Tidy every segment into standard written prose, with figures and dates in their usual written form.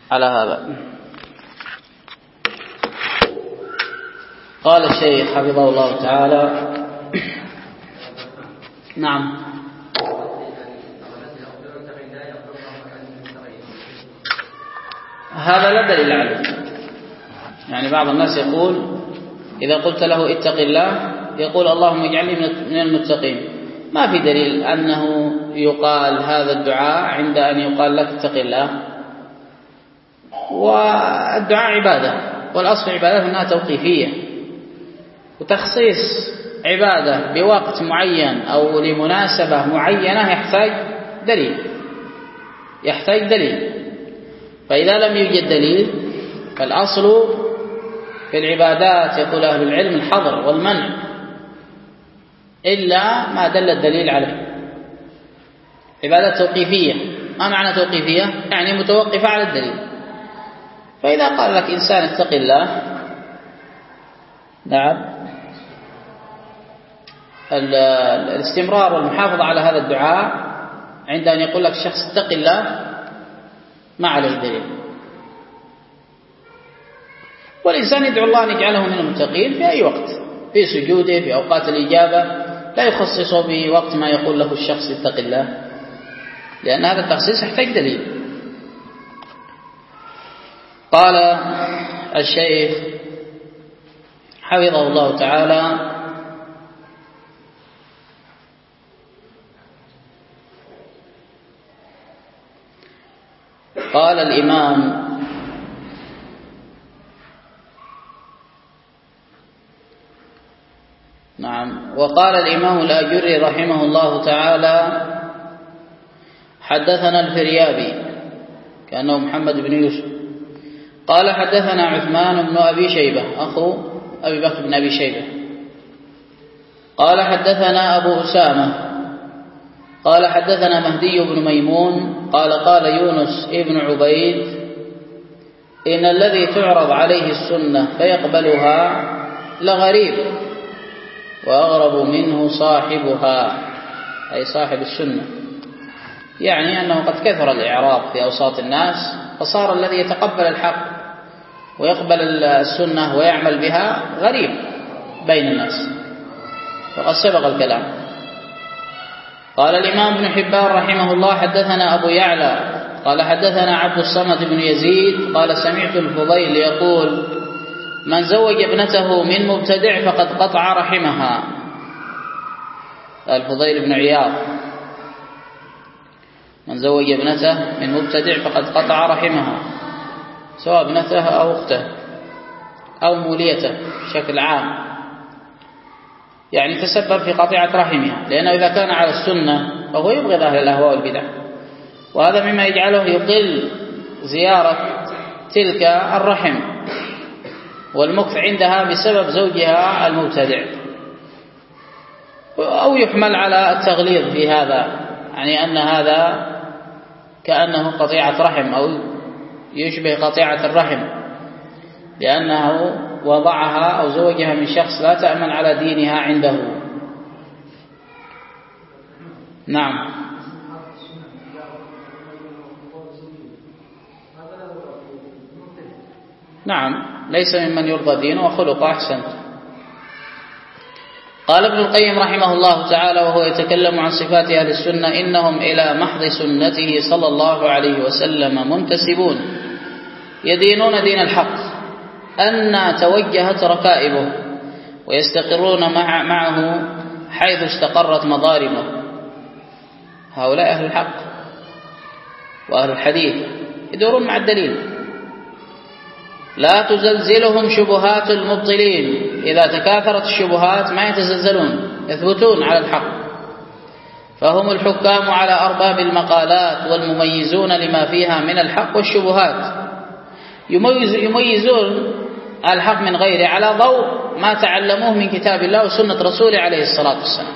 على هذا. قال الشيخ حفظه الله تعالى: نعم، هذا لا دليل عليه. يعني بعض الناس يقول إذا قلت له اتق الله يقول اللهم اجعلني من المتقين. ما في دليل أنه يقال هذا الدعاء عند أن يقال لك اتق الله. والدعاء عبادة، والأصل عبادة أنها توقيفية، وتخصيص عبادة بوقت معين أو لمناسبة معينة يحتاج دليل. فإذا لم يوجد دليل فالأصل في العبادات يقول أهل العلم الحظر والمنع إلا ما دل الدليل عليه. عبادات توقيفية. ما معنى توقيفية؟ يعني متوقفة على الدليل. فإذا قال لك إنسان اتق الله، نعم، الاستمرار والمحافظة على هذا الدعاء عند أن يقول لك شخص اتق الله ما عليه دليل. والإنسان يدعو الله أن يجعله من المتقين في أي وقت، في سجوده، في أوقات الإجابة، لا يخصصه بوقت ما يقول له الشخص اتق الله، لأن هذا التخصيص يحتاج دليل. قال الشيخ حفظه الله تعالى: قال الإمام وقال الإمام الآجري رحمه الله تعالى: حدثنا الفريابي كأنه محمد بن يوسف قال حدثنا عثمان بن أبي شيبة أخو أبي بكر بن أبي شيبة قال حدثنا أبو أسامة قال حدثنا مهدي بن ميمون قال يونس ابن عبيد: إن الذي تعرض عليه السنة فيقبلها لغريب، وأغرب منه صاحبها، أي صاحب السنة. يعني أنه قد كثر الإعراض في أوساط الناس، فصار الذي يتقبل الحق ويقبل السنة ويعمل بها غريب بين الناس، وقد سبق الكلام. قال الإمام ابن حبان رحمه الله: حدثنا أبو يعلى قال حدثنا عبد الصمد بن يزيد قال سمعت الفضيل يقول: من زوج ابنته من مبتدع فقد قطع رحمها. الفضيل بن عياض: من زوج ابنته من مبتدع فقد قطع رحمها، سواء ابنته أو أخته أو موليته بشكل عام، يعني تسبب في قطيعة رحمها، لأنه إذا كان على السنة فهو يبغض أهل الأهواء والبدع، وهذا مما يجعله يقل زيارة تلك الرحم والمكث عندها بسبب زوجها المبتدع. أو يحمل على التغليظ في هذا، يعني أن هذا كأنه قطيعة رحم أو يشبه قطيعة الرحم، لأنه وضعها أو زوجها من شخص لا تأمن على دينها عنده. نعم، ليس ممن يرضى دينه وخلقه. أحسنت. قال ابن القيم رحمه الله تعالى وهو يتكلم عن صفات أهل السنة: إنهم إلى محض سنته صلى الله عليه وسلم منتسبون، يدينون دين الحق أن توجهت ركائبه، ويستقرون معه حيث استقرت مضاربه. هؤلاء أهل الحق وأهل الحديث يدورون مع الدليل، لا تزلزلهم شبهات المبطلين. إذا تكاثرت الشبهات ما يتزلزلون، يثبتون على الحق. فهم الحكام على أرباب المقالات والمميزون لما فيها من الحق والشبهات، يميزون الحق من غيره على ضوء ما تعلموه من كتاب الله وسنة رسوله عليه الصلاة والسلام.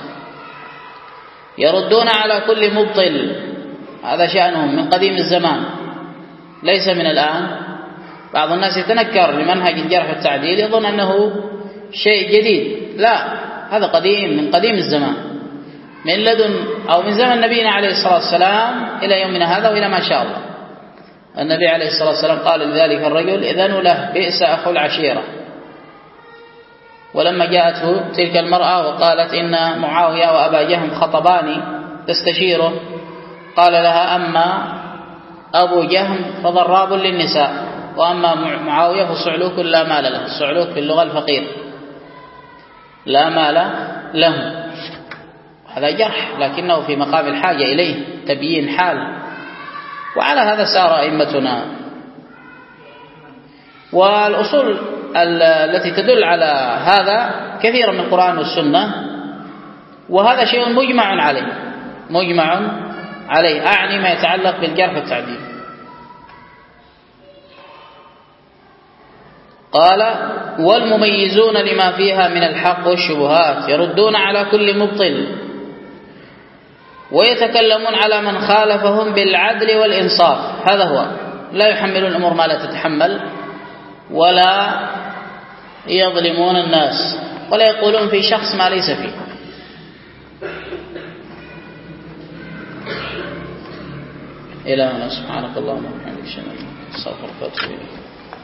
يردون على كل مبطل، هذا شأنهم من قديم الزمان، ليس من الآن. بعض الناس يتنكر لمنهج الجرح والتعديل، يظن أنه شيء جديد. لا، هذا قديم من قديم الزمان، من لدن أو من زمن نبينا عليه الصلاة والسلام إلى يومنا هذا وإلى ما شاء الله. النبي عليه الصلاة والسلام قال لذلك الرجل إذن له بئس أخو العشيرة. ولما جاءته تلك المرأة وقالت إن معاوية وأبا جهم خطباني تستشيره، قال لها أما أبو جهم فضراب للنساء، وأما معاوية فصعلوك لا مال له. الصعلوك في اللغة الفقير لا مال له. هذا جرح لكنه في مقام الحاجة إليه، تبيين حال. وعلى هذا سار أئمتنا. والأصول التي تدل على هذا كثيرا من القرآن والسنة، وهذا شيء مجمع عليه، مجمع عليه، أعني ما يتعلق بالجرح والتعديل. قال والمميزون لما فيها من الحق والشبهات يردون على كل مبطل ويتكلمون على من خالفهم بالعدل والإنصاف. هذا هو، لا يحملون الأمور ما لا تتحمل، ولا يظلمون الناس، ولا يقولون في شخص ما ليس فيه. إلهنا سبحانك اللهم وبحمدك أشهد أن لا إله إلا أنت أستغفرك وأتوب إليك.